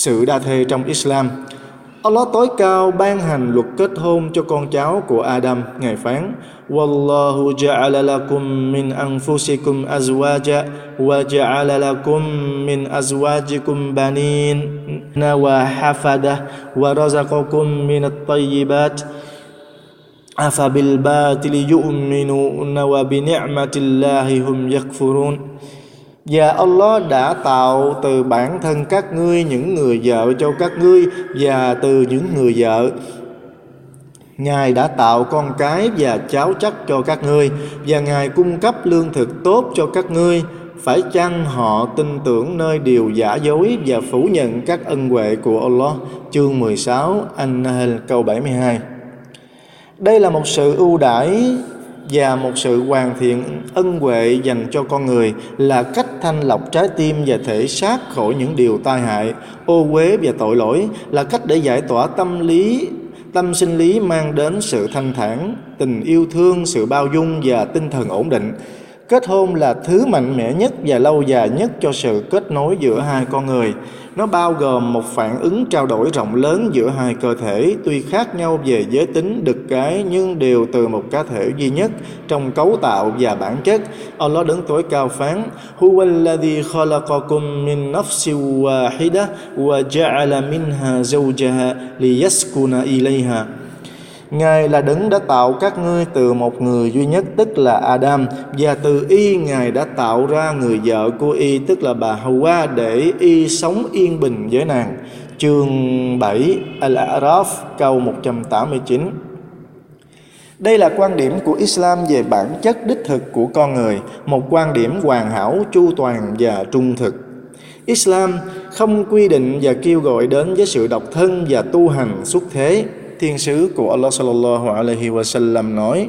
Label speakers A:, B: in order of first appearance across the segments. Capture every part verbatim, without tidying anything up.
A: sự đa thê trong Islam. Allah tối cao ban hành luật kết hôn cho con cháu của Adam. Ngài phán: Wallahu ja'ala lakum min anfusikum azwaja wa ja'ala lakum min azwajikum banin wa hafada wa razaqakum min at-tayyibat afa bil batili yu'minuna wa bi ni'matillahi hum yakfurun. Và Allah đã tạo từ bản thân các ngươi những người vợ cho các ngươi, và từ những người vợ Ngài đã tạo con cái và cháu chắc cho các ngươi, và Ngài cung cấp lương thực tốt cho các ngươi. Phải chăng họ tin tưởng nơi điều giả dối và phủ nhận các ân huệ của Allah? Chương mười sáu An-Nahl câu bảy mươi hai. Đây là một sự ưu đãi và một sự hoàn thiện ân huệ dành cho con người, là cách thanh lọc trái tim và thể xác khỏi những điều tai hại, ô uế và tội lỗi, là cách để giải tỏa tâm lý tâm sinh lý mang đến sự thanh thản, tình yêu thương, sự bao dung và tinh thần ổn định. Kết hôn là thứ mạnh mẽ nhất và lâu dài nhất cho sự kết nối giữa hai con người. Nó bao gồm một phản ứng trao đổi rộng lớn giữa hai cơ thể, tuy khác nhau về giới tính, đực cái, nhưng đều từ một cá thể duy nhất trong cấu tạo và bản chất. Allah đấng tối cao phán: Huwallazi khalaqakum min nafsin wahida wa ja'ala minha zawjaha liyaskuna ilayha. Ngài là đấng đã tạo các ngươi từ một người duy nhất, tức là Adam, và từ y Ngài đã tạo ra người vợ của y, tức là bà Hawa, để y sống yên bình với nàng. Chương bảy Al-A'raf câu một trăm tám mươi chín. Đây là quan điểm của Islam về bản chất đích thực của con người, một quan điểm hoàn hảo, chu toàn và trung thực. Islam không quy định và kêu gọi đến với sự độc thân và tu hành xuất thế. Thiên sứ của Allah sallallahu alaihi wa sallam nói: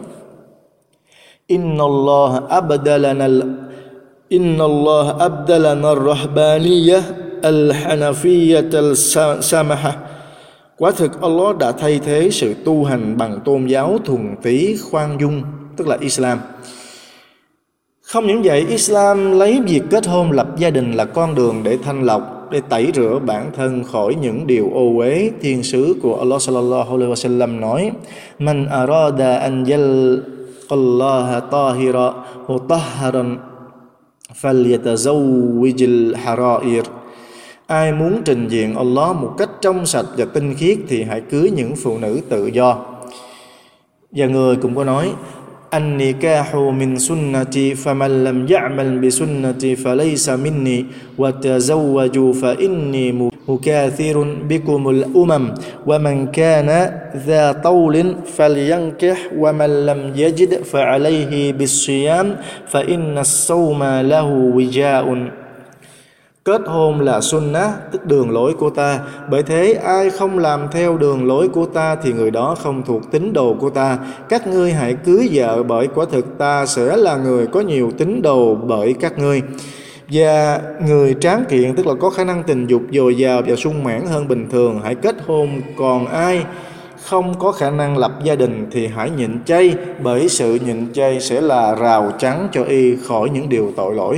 A: Inna Allah abdalana Inna Allah abdalana ar-rahbaniyah al-hanafiyyah al-samaha. Quả thực Allah đã thay thế sự tu hành bằng tôn giáo thuần túy khoan dung, tức là Islam. Không những vậy, Islam lấy việc kết hôn lập gia đình là con đường để thanh lọc, để tẩy rửa bản thân khỏi những điều ô uế. Thiên sứ của Allah sallallahu alaihi wasallam nói: Man arada an yalqallaha tahira mutahharan falyatazawwijil harair. Ai muốn trình diện Allah một cách trong sạch và tinh khiết thì hãy cưới những phụ nữ tự do. Và người cũng có nói: An-nikahu min sunnati faman lam ya'mal bi sunnati falaysa minni wa tazawwaju fa inni mukathirun bikumul umam wa man kana dha tawlin falyankih wa man lam yajid fa alayhi bis-siyam fa inna as-sawma lahu wija'un. Kết hôn là sunnah, tức đường lối của ta. Bởi thế ai không làm theo đường lối của ta thì người đó không thuộc tín đồ của ta. Các ngươi hãy cưới vợ, bởi quả thực ta sẽ là người có nhiều tín đồ bởi các ngươi. Và người tráng kiện, tức là có khả năng tình dục dồi dào và sung mãn hơn bình thường, hãy kết hôn. Còn ai không có khả năng lập gia đình thì hãy nhịn chay, bởi sự nhịn chay sẽ là rào chắn cho y khỏi những điều tội lỗi.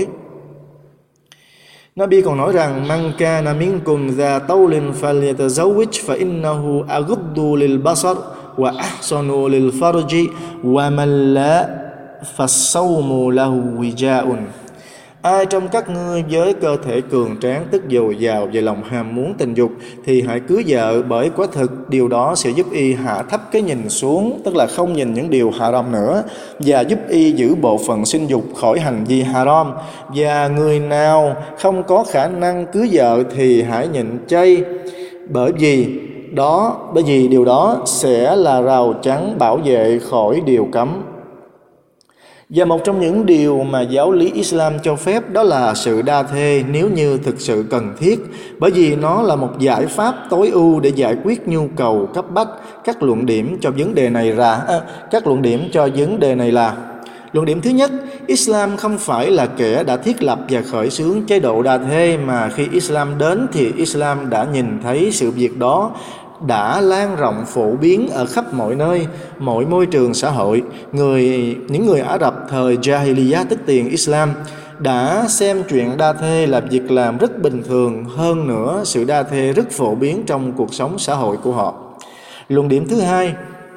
A: Nabi còn nói rằng: Man kana minkum za tawlin falyatazawwij fa innahu aghuddu lil basar wa ahsanu lil farji wa man la fasawmu lahu wija'un. Ai trong các ngươi với cơ thể cường tráng, tức dồi dào về lòng ham muốn tình dục, thì hãy cưới vợ, bởi quả thực điều đó sẽ giúp y hạ thấp cái nhìn xuống, tức là không nhìn những điều haram nữa, và giúp y giữ bộ phận sinh dục khỏi hành vi haram. Và người nào không có khả năng cưới vợ thì hãy nhịn chay, bởi vì đó bởi vì điều đó sẽ là rào chắn bảo vệ khỏi điều cấm. Và một trong những điều mà giáo lý Islam cho phép đó là sự đa thê nếu như thực sự cần thiết, bởi vì nó là một giải pháp tối ưu để giải quyết nhu cầu cấp bách. Các luận điểm cho vấn đề này là à, các luận điểm cho vấn đề này là luận điểm thứ nhất: Islam không phải là kẻ đã thiết lập và khởi xướng chế độ đa thê, mà khi Islam đến thì Islam đã nhìn thấy sự việc đó đã lan rộng phổ biến ở khắp mọi nơi, mọi môi trường xã hội. Người những người Ả Rập thời Jahiliyyah, tức tiền Islam, đã xem chuyện đa thê là việc làm rất bình thường, hơn nữa sự đa thê rất phổ biến trong cuộc sống xã hội của họ. Luận điểm thứ hai,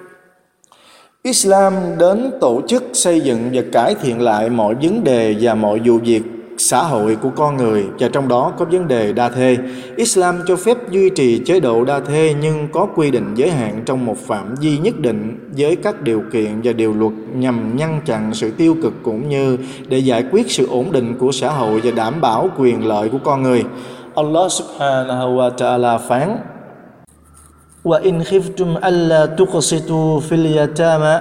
A: Islam đến tổ chức xây dựng và cải thiện lại mọi vấn đề và mọi vụ việc xã hội của con người, và trong đó có vấn đề đa thê. Islam cho phép duy trì chế độ đa thê nhưng có quy định giới hạn trong một phạm vi nhất định với các điều kiện và điều luật nhằm ngăn chặn sự tiêu cực cũng như để giải quyết sự ổn định của xã hội và đảm bảo quyền lợi của con người. Allah subhanahu wa ta'ala phán: وَإِنْ خِفْتُمْ أَلَّا تُقْسِطُوا فِي الْيَتَامَى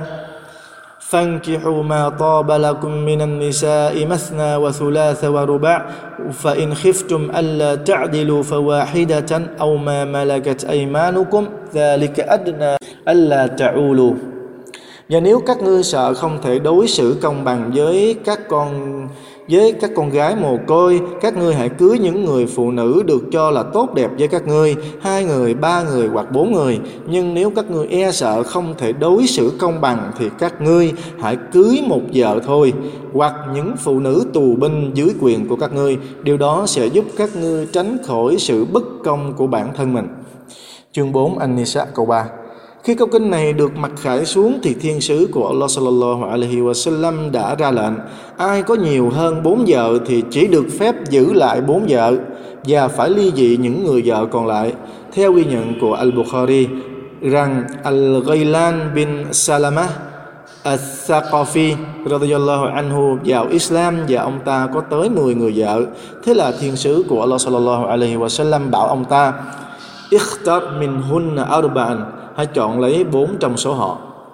A: فانكحوا ما طاب لكم من النساء مثنى وثلاث ورباع فإن خفتم ألا تعدلوا فواحدة أو ما ملكت أيمانكم ذلك أدنى ألا تعولوا. Và nếu các ngươi sợ không thể đối xử công bằng với các con với các con gái mồ côi, các ngươi hãy cưới những người phụ nữ được cho là tốt đẹp với các ngươi, hai người, ba người hoặc bốn người. Nhưng nếu các ngươi e sợ không thể đối xử công bằng thì các ngươi hãy cưới một vợ thôi, hoặc những phụ nữ tù binh dưới quyền của các ngươi. Điều đó sẽ giúp các ngươi tránh khỏi sự bất công của bản thân mình. Chương bốn An-Nisa câu ba. Khi câu kinh này được mặc khải xuống thì thiên sứ của Allah sallallahu alaihi wasallam đã ra lệnh: ai có nhiều hơn bốn vợ thì chỉ được phép giữ lại bốn vợ và phải ly dị những người vợ còn lại. Theo ghi nhận của Al-Bukhari rằng Al-Ghailan bin Salamah Al-Thaqafi radhiyallahu anhu vào Islam và ông ta có tới mười người vợ. Thế là thiên sứ của Allah sallallahu alaihi wasallam bảo ông ta: Ikhtar minhunna arba'an, hãy chọn lấy bốn trong số họ.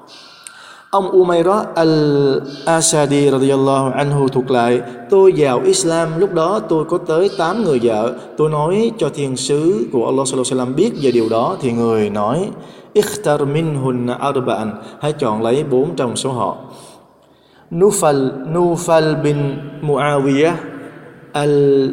A: Ông Umayra al-Asadi radhiyallahu anhu thuộc lại: tôi vào Islam lúc đó tôi có tới tám người vợ. Tôi nói cho thiên sứ của Allah sallallahu alaihi wasallam biết về điều đó thì người nói: Ikhtar minhunna arba'an, hãy chọn lấy bốn trong số họ. Nufal Nufal bin Muawiyah al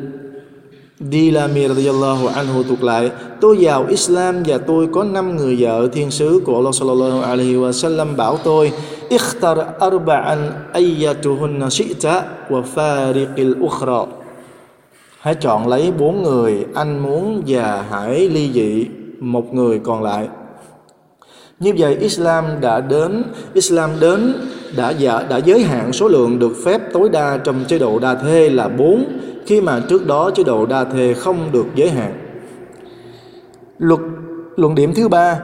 A: Dilami radhiyallahu anhu thuộc lại: tôi vào Islam và tôi có năm người vợ. Thiên sứ của Allah sallallahu alaihi wasallam bảo tôi: Ikhtar arba'an ayyatuhunna shi'ta wa fariqil ukhra, hãy chọn lấy bốn người anh muốn và hãy ly dị một người còn lại. Như vậy Islam đã đến Islam đến đã dạ, đã giới hạn số lượng được phép tối đa trong chế độ đa thê là bốn, khi mà trước đó chế độ đa thê không được giới hạn. Luật luận điểm thứ ba,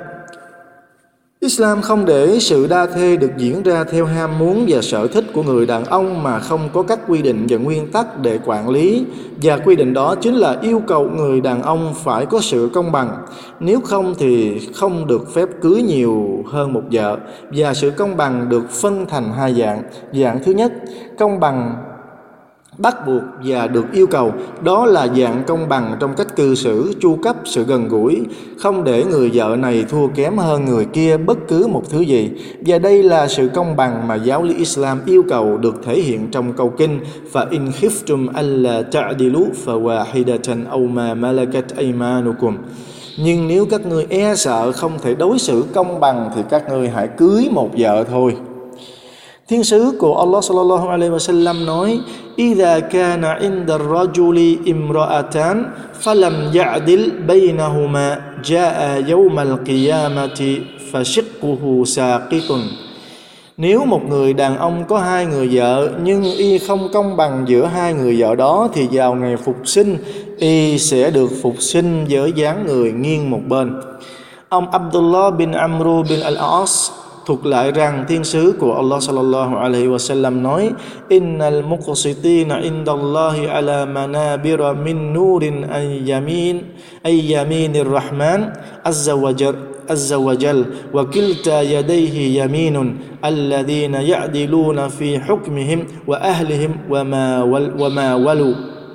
A: Islam không để sự đa thê được diễn ra theo ham muốn và sở thích của người đàn ông mà không có các quy định và nguyên tắc để quản lý, và quy định đó chính là yêu cầu người đàn ông phải có sự công bằng, nếu không thì không được phép cưới nhiều hơn một vợ. Và sự công bằng được phân thành hai dạng. Dạng thứ nhất, công bằng bắt buộc và được yêu cầu, đó là dạng công bằng trong cách cư xử, chu cấp, sự gần gũi, không để người vợ này thua kém hơn người kia bất cứ một thứ gì. Và đây là sự công bằng mà giáo lý Islam yêu cầu được thể hiện trong câu kinh: Fa in khiftum alla ta'dilu fa wahidatan aw ma malakat aymanukum. Nhưng nếu các ngươi e sợ không thể đối xử công bằng thì các ngươi hãy cưới một vợ thôi. Thiên sứ của Allah sallallahu alaihi wasallam nói: "Idha kana 'inda ar-rajuli imra'atan falam ya'dil baynahuma jaa'a yawm al-qiyamati fashiqquhu saqitun." Nếu một người đàn ông có hai người vợ nhưng y không công bằng giữa hai người vợ đó thì vào ngày phục sinh y sẽ được phục sinh với dáng người nghiêng một bên. Ông Abdullah bin Amru bin al-As thuộc lại rằng thiên sứ của Allah sallallahu alaihi wasallam nói: Innal muqsitina indallahi ala manabira min nurin ay yamin ay yaminir rahman azza wa jal azza wa jal wa kilta yadayhi yaminun alladhina ya'diluna fi hukmihim wa ahlihim wa ma wa ma walu.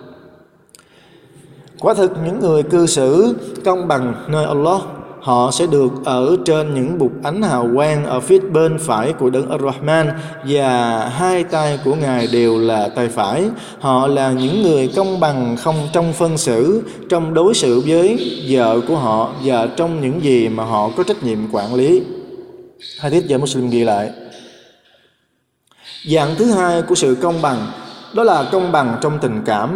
A: Quả thực những người cư xử công bằng nơi Allah, họ sẽ được ở trên những bục ánh hào quang ở phía bên phải của đấng Ar-Rahman, và hai tay của Ngài đều là tay phải. Họ là những người công bằng không trong phân xử, trong đối xử với vợ của họ và trong những gì mà họ có trách nhiệm quản lý. Hadith do Muslim ghi lại. Dạng thứ hai của sự công bằng đó là công bằng trong tình cảm.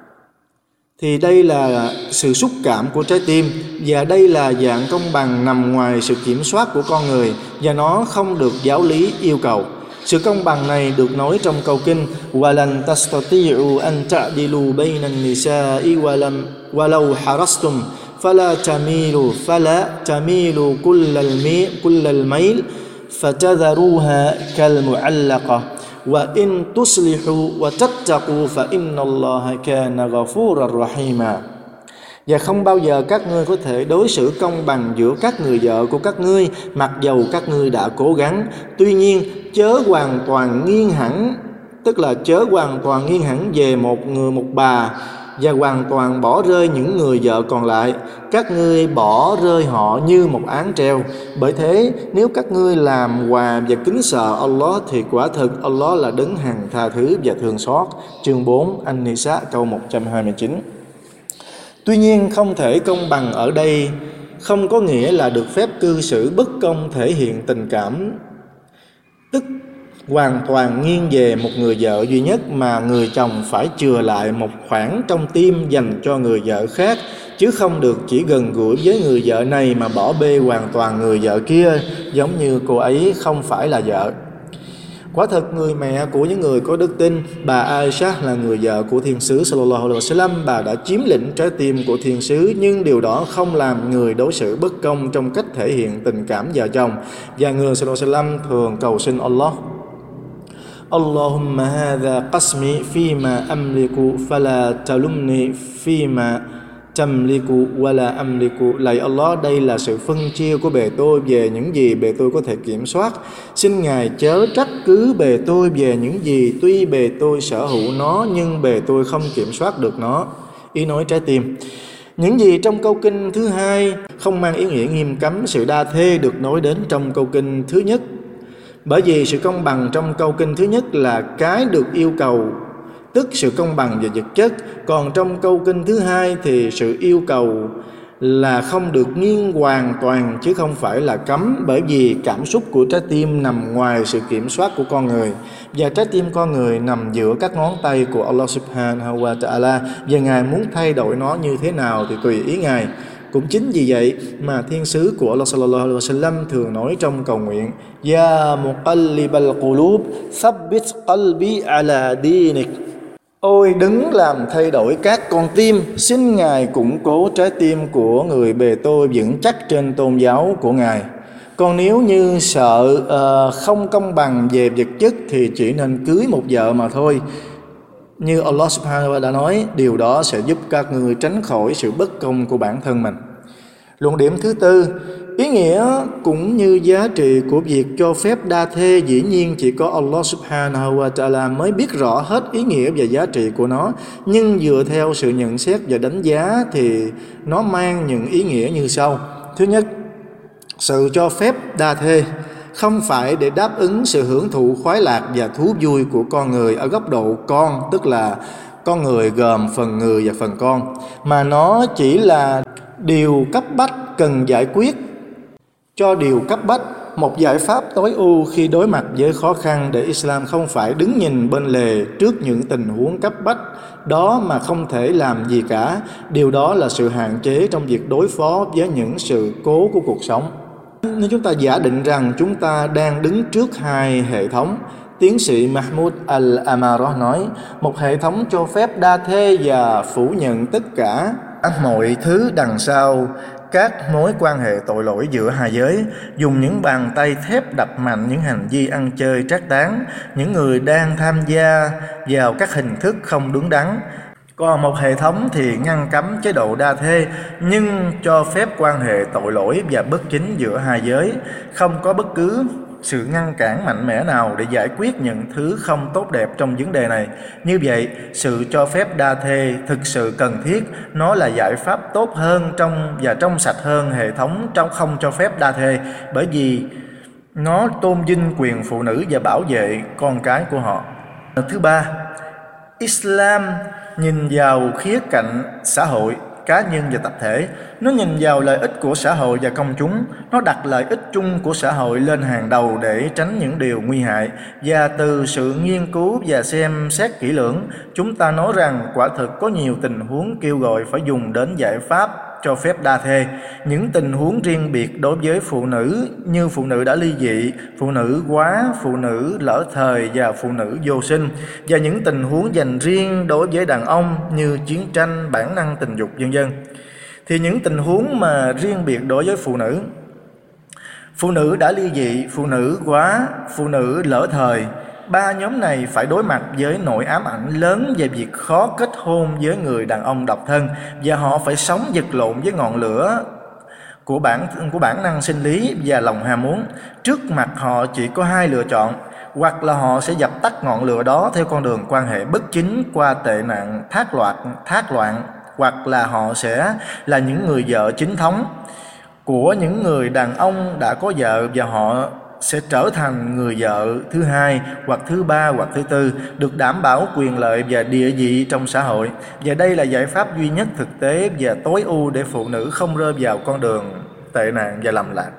A: Thì đây là sự xúc cảm của trái tim, và đây là dạng công bằng nằm ngoài sự kiểm soát của con người, và nó không được giáo lý yêu cầu. Sự công bằng này được nói trong câu kinh وَلَنْ تَسْتَطِيعُوا أَنْ تَعْدِلُوا بَيْنَ النِّسَاءِ وَلَوْ حَرَصْتُمْ فَلَا تَمِيلُوا فَلَا تَمِيلُوا كُلَّ الْمَيْلِ فَتَذَرُوهَا كَالْمُعَلَّقَةِ وَإِنْ تُصْلِحُوا وَتَتَّقُوا فَإِنَّ اللَّهَ كَانَ غَفُورًا رَحِيمًا. Và không bao giờ các ngươi có thể đối xử công bằng giữa các người vợ của các ngươi, mặc dầu các ngươi đã cố gắng. Tuy nhiên, chớ hoàn toàn nghiêng hẳn, tức là chớ hoàn toàn nghiêng hẳn về một người một bà, và hoàn toàn bỏ rơi những người vợ còn lại. Các ngươi bỏ rơi họ như một án treo. Bởi thế, nếu các ngươi làm hòa và kính sợ Allah thì quả thực Allah là đấng hằng tha thứ và thương xót. Chương bốn An-Nisa câu một trăm hai mươi chín. Tuy nhiên, không thể công bằng ở đây không có nghĩa là được phép cư xử bất công thể hiện tình cảm, tức hoàn toàn nghiêng về một người vợ duy nhất, mà người chồng phải chừa lại một khoảng trong tim dành cho người vợ khác, chứ không được chỉ gần gũi với người vợ này mà bỏ bê hoàn toàn người vợ kia, giống như cô ấy không phải là vợ. Quả thật, người mẹ của những người có đức tin, bà Aisha là người vợ của Thiên sứ Sallallahu Alaihi Wasallam, bà đã chiếm lĩnh trái tim của Thiên sứ, nhưng điều đó không làm người đối xử bất công trong cách thể hiện tình cảm vợ chồng. Và người Sallallahu Alaihi Wasallam thường cầu xin Allah: Allahumma hadha qasmi fima amliku fala talumni fima tamliku wala amliku. Lạy Allah, đây là sự phân chia của bề tôi về những gì bề tôi có thể kiểm soát. Xin Ngài chớ trách cứ bề tôi về những gì tuy bề tôi sở hữu nó nhưng bề tôi không kiểm soát được nó. Ý nói trái tim. Những gì trong câu kinh thứ hai không mang ý nghĩa nghiêm cấm sự đa thê được nói đến trong câu kinh thứ nhất. Bởi vì sự công bằng trong câu kinh thứ nhất là cái được yêu cầu, tức sự công bằng về vật chất. Còn trong câu kinh thứ hai thì sự yêu cầu là không được nghiêng hoàn toàn, chứ không phải là cấm, bởi vì cảm xúc của trái tim nằm ngoài sự kiểm soát của con người, và trái tim con người nằm giữa các ngón tay của Allah Subhanahu wa Ta'ala, và Ngài muốn thay đổi nó như thế nào thì tùy ý Ngài. Cũng chính vì vậy mà thiên sứ của Allah Sallallahu Alaihi Wasallam thường nói trong cầu nguyện: Ya muqallibal qulub, thabbit qalbi ala dinik. Ôi đấng làm thay đổi các con tim, xin Ngài củng cố trái tim của người bề tôi vững chắc trên tôn giáo của Ngài. Còn nếu như sợ uh, không công bằng về vật chất thì chỉ nên cưới một vợ mà thôi. Như Allah Subhanahu wa Ta'ala đã nói, điều đó sẽ giúp các người tránh khỏi sự bất công của bản thân mình. Luận điểm thứ tư, ý nghĩa cũng như giá trị của việc cho phép đa thê dĩ nhiên chỉ có Allah Subhanahu wa Ta'ala mới biết rõ hết ý nghĩa và giá trị của nó. Nhưng dựa theo sự nhận xét và đánh giá thì nó mang những ý nghĩa như sau. Thứ nhất, sự cho phép đa thê không phải để đáp ứng sự hưởng thụ khoái lạc và thú vui của con người ở góc độ con, tức là con người gồm phần người và phần con, mà nó chỉ là điều cấp bách cần giải quyết cho điều cấp bách, một giải pháp tối ưu khi đối mặt với khó khăn, để Islam không phải đứng nhìn bên lề trước những tình huống cấp bách đó mà không thể làm gì cả. Điều đó là sự hạn chế trong việc đối phó với những sự cố của cuộc sống. Nếu chúng ta giả định rằng chúng ta đang đứng trước hai hệ thống, tiến sĩ Mahmoud Al-Amarah nói, một hệ thống cho phép đa thê và phủ nhận tất cả mọi thứ đằng sau các mối quan hệ tội lỗi giữa hai giới, dùng những bàn tay thép đập mạnh những hành vi ăn chơi trác táng, những người đang tham gia vào các hình thức không đúng đắn. Còn một hệ thống thì ngăn cấm chế độ đa thê nhưng cho phép quan hệ tội lỗi và bất chính giữa hai giới, không có bất cứ sự ngăn cản mạnh mẽ nào để giải quyết những thứ không tốt đẹp trong vấn đề này. Như vậy, sự cho phép đa thê thực sự cần thiết, nó là giải pháp tốt hơn trong và trong sạch hơn hệ thống trong không cho phép đa thê, bởi vì nó tôn vinh quyền phụ nữ và bảo vệ con cái của họ. Thứ ba, Islam nhìn vào khía cạnh xã hội cá nhân và tập thể. Nó nhìn vào lợi ích của xã hội và công chúng. Nó đặt lợi ích chung của xã hội lên hàng đầu để tránh những điều nguy hại. Và từ sự nghiên cứu và xem xét kỹ lưỡng, chúng ta nói rằng quả thực có nhiều tình huống kêu gọi phải dùng đến giải pháp cho phép đa thê. Những tình huống riêng biệt đối với phụ nữ như phụ nữ đã ly dị, phụ nữ quá, phụ nữ lỡ thời và phụ nữ vô sinh. Và những tình huống dành riêng đối với đàn ông như chiến tranh, bản năng tình dục vân vân. Thì những tình huống mà riêng biệt đối với phụ nữ, phụ nữ đã ly dị, phụ nữ quá, phụ nữ lỡ thời, ba nhóm này phải đối mặt với nỗi ám ảnh lớn về việc khó kết hôn với người đàn ông độc thân, và họ phải sống vật lộn với ngọn lửa của bản của bản năng sinh lý và lòng ham muốn. Trước mặt họ chỉ có hai lựa chọn: hoặc là họ sẽ dập tắt ngọn lửa đó theo con đường quan hệ bất chính qua tệ nạn thác loạn, thác loạn, hoặc là họ sẽ là những người vợ chính thống của những người đàn ông đã có vợ, và họ sẽ trở thành người vợ thứ hai hoặc thứ ba hoặc thứ tư, được đảm bảo quyền lợi và địa vị trong xã hội. Và đây là giải pháp duy nhất thực tế và tối ưu để phụ nữ không rơi vào con đường tệ nạn và lầm lạc.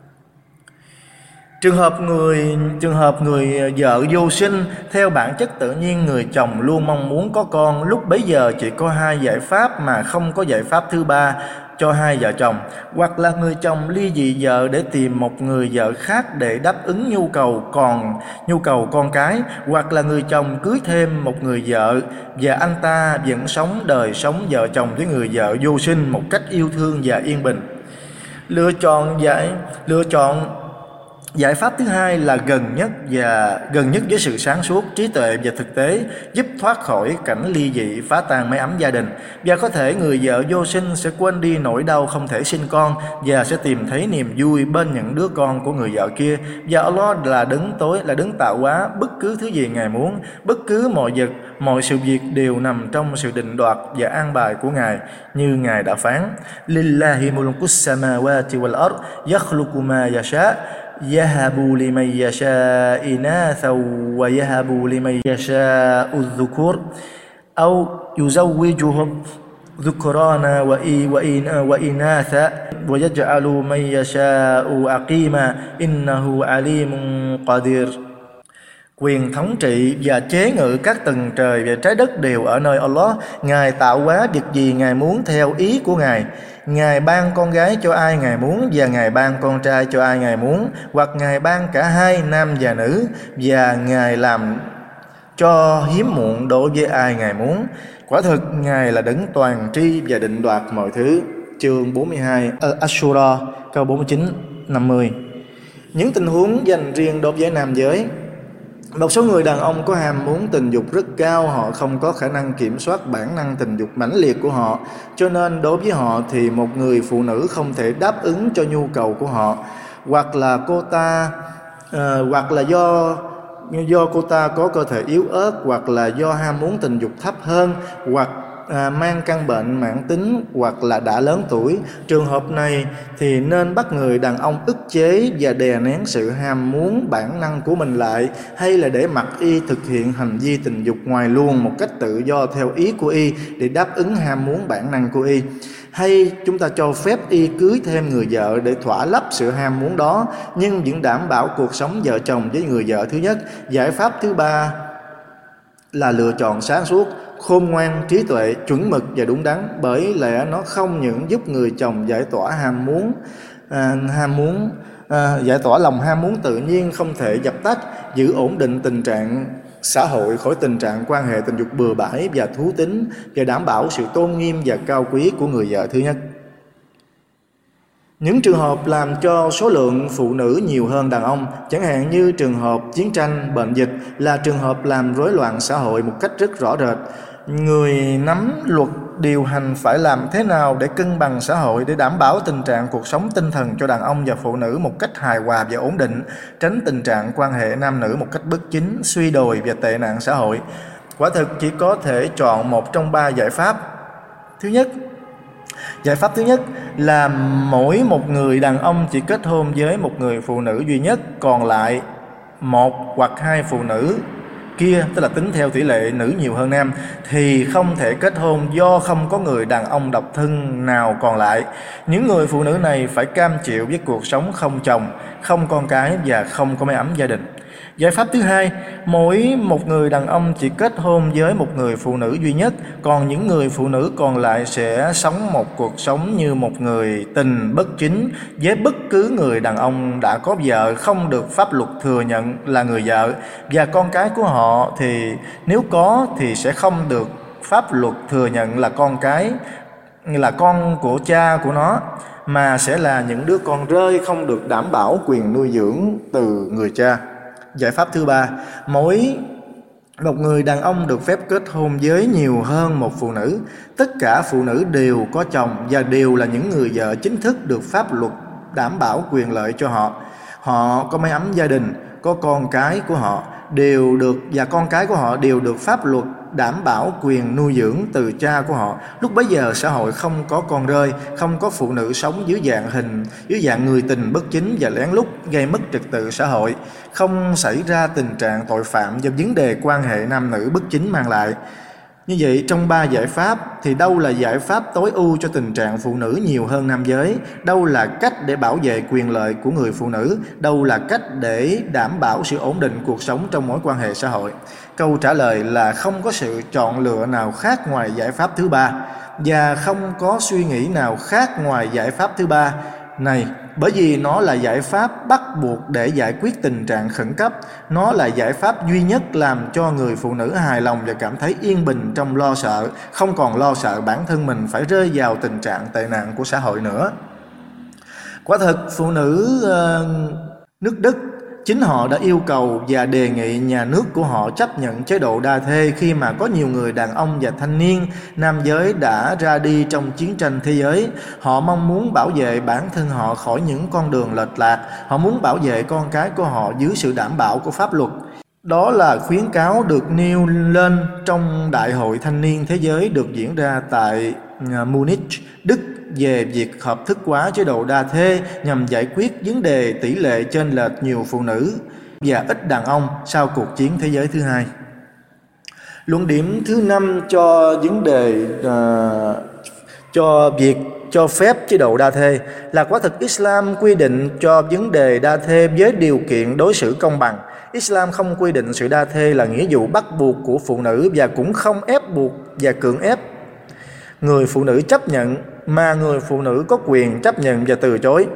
A: Trường hợp người trường hợp người vợ vô sinh, theo bản chất tự nhiên người chồng luôn mong muốn có con. Lúc bấy giờ chỉ có hai giải pháp mà không có giải pháp thứ ba cho hai vợ chồng: hoặc là người chồng ly dị vợ để tìm một người vợ khác để đáp ứng nhu cầu còn nhu cầu con cái, hoặc là người chồng cưới thêm một người vợ và anh ta vẫn sống đời sống vợ chồng với người vợ vô sinh một cách yêu thương và yên bình. Lựa chọn giải lựa chọn Giải pháp thứ hai là gần nhất và gần nhất với sự sáng suốt, trí tuệ và thực tế, giúp thoát khỏi cảnh ly dị phá tan mái ấm gia đình. Và có thể người vợ vô sinh sẽ quên đi nỗi đau không thể sinh con và sẽ tìm thấy niềm vui bên những đứa con của người vợ kia. Và Allah là đấng tối, là đấng tạo hóa, bất cứ thứ gì Ngài muốn, bất cứ mọi vật, mọi sự việc đều nằm trong sự định đoạt và an bài của Ngài, như Ngài đã phán: Lillahi mulkus samawati wal ard yakhluqu ma yasha يهب لمن يشاء إناثا ويهب لمن يشاء الذكور أو يزوجهم ذكرانا وإناثا ويجعل من يشاء عقيما إنه عليم قدير. Quyền thống trị và chế ngự các tầng trời và trái đất đều ở nơi Allah. Ngài tạo hóa việc gì Ngài muốn theo ý của Ngài. Ngài ban con gái cho ai Ngài muốn, và Ngài ban con trai cho ai Ngài muốn, hoặc Ngài ban cả hai, nam và nữ, và Ngài làm cho hiếm muộn đối với ai Ngài muốn. Quả thực Ngài là đấng toàn tri và định đoạt mọi thứ. Chương bốn mươi hai Ash-Shura câu bốn mươi chín năm mươi. Những tình huống dành riêng đối với nam giới. Một số người đàn ông có ham muốn tình dục rất cao, họ không có khả năng kiểm soát bản năng tình dục mãnh liệt của họ, cho nên đối với họ thì một người phụ nữ không thể đáp ứng cho nhu cầu của họ, hoặc là cô ta uh, hoặc là do do cô ta có cơ thể yếu ớt, hoặc là do ham muốn tình dục thấp hơn, hoặc À, mang căn bệnh mãn tính, hoặc là đã lớn tuổi. Trường hợp này thì nên bắt người đàn ông ức chế và đè nén sự ham muốn bản năng của mình lại, hay là để mặc y thực hiện hành vi tình dục ngoài luồng một cách tự do theo ý của y để đáp ứng ham muốn bản năng của y, hay chúng ta cho phép y cưới thêm người vợ để thỏa lấp sự ham muốn đó, nhưng vẫn đảm bảo cuộc sống vợ chồng với người vợ thứ nhất. Giải pháp thứ ba là lựa chọn sáng suốt, khôn ngoan, trí tuệ, chuẩn mực và đúng đắn, bởi lẽ nó không những giúp người chồng giải tỏa ham muốn à, ham muốn à, giải tỏa lòng ham muốn tự nhiên không thể dập tắt, giữ ổn định tình trạng xã hội khỏi tình trạng quan hệ tình dục bừa bãi và thú tính, và đảm bảo sự tôn nghiêm và cao quý của người vợ thứ nhất. Những trường hợp làm cho số lượng phụ nữ nhiều hơn đàn ông, chẳng hạn như trường hợp chiến tranh, bệnh dịch, là trường hợp làm rối loạn xã hội một cách rất rõ rệt. Người nắm luật điều hành phải làm thế nào để cân bằng xã hội, để đảm bảo tình trạng cuộc sống tinh thần cho đàn ông và phụ nữ một cách hài hòa và ổn định, tránh tình trạng quan hệ nam nữ một cách bất chính, suy đồi và tệ nạn xã hội. Quả thực chỉ có thể chọn một trong ba giải pháp. Thứ nhất, Giải pháp thứ nhất là mỗi một người đàn ông chỉ kết hôn với một người phụ nữ duy nhất, còn lại một hoặc hai phụ nữ kia, tức là tính theo tỷ lệ nữ nhiều hơn nam, thì không thể kết hôn do không có người đàn ông độc thân nào còn lại. Những người phụ nữ này phải cam chịu với cuộc sống không chồng, không con cái và không có mái ấm gia đình. Giải pháp thứ hai, mỗi một người đàn ông chỉ kết hôn với một người phụ nữ duy nhất, còn những người phụ nữ còn lại sẽ sống một cuộc sống như một người tình bất chính với bất cứ người đàn ông đã có vợ, không được pháp luật thừa nhận là người vợ, và con cái của họ thì nếu có thì sẽ không được pháp luật thừa nhận là con cái, là con của cha của nó, mà sẽ là những đứa con rơi không được đảm bảo quyền nuôi dưỡng từ người cha. Giải pháp thứ ba, mỗi một người đàn ông được phép kết hôn với nhiều hơn một phụ nữ. Tất cả phụ nữ đều có chồng và đều là những người vợ chính thức được pháp luật đảm bảo quyền lợi cho họ. Họ có mái ấm gia đình, có con cái của họ đều được và con cái của họ đều được pháp luật đảm bảo quyền nuôi dưỡng từ cha của họ. Lúc bấy giờ xã hội không có con rơi, không có phụ nữ sống dưới dạng hình dưới dạng người tình bất chính và lén lút gây mất trật tự xã hội, không xảy ra tình trạng tội phạm do vấn đề quan hệ nam nữ bất chính mang lại. Như vậy, trong ba giải pháp thì đâu là giải pháp tối ưu cho tình trạng phụ nữ nhiều hơn nam giới? Đâu là cách để bảo vệ quyền lợi của người phụ nữ? Đâu là cách để đảm bảo sự ổn định cuộc sống trong mối quan hệ xã hội? Câu trả lời là không có sự chọn lựa nào khác ngoài giải pháp thứ ba, và không có suy nghĩ nào khác ngoài giải pháp thứ ba này, bởi vì nó là giải pháp bắt buộc để giải quyết tình trạng khẩn cấp. Nó là giải pháp duy nhất làm cho người phụ nữ hài lòng và cảm thấy yên bình trong lo sợ, không còn lo sợ bản thân mình phải rơi vào tình trạng tệ nạn của xã hội nữa. Quả thật, phụ nữ uh, nước Đức chính họ đã yêu cầu và đề nghị nhà nước của họ chấp nhận chế độ đa thê khi mà có nhiều người đàn ông và thanh niên nam giới đã ra đi trong chiến tranh thế giới. Họ mong muốn bảo vệ bản thân họ khỏi những con đường lệch lạc. Họ muốn bảo vệ con cái của họ dưới sự đảm bảo của pháp luật. Đó là khuyến cáo được nêu lên trong Đại hội Thanh niên Thế giới được diễn ra tại Munich, Đức, về việc hợp thức hóa chế độ đa thê nhằm giải quyết vấn đề tỷ lệ chênh lệch nhiều phụ nữ và ít đàn ông sau cuộc chiến thế giới thứ hai. Luận điểm thứ năm cho vấn đề uh, cho việc cho phép chế độ đa thê là quả thực Islam quy định cho vấn đề đa thê với điều kiện đối xử công bằng. Islam không quy định sự đa thê là nghĩa vụ bắt buộc của phụ nữ và cũng không ép buộc và cưỡng ép người phụ nữ chấp nhận, mà người phụ nữ có quyền chấp nhận và từ chối.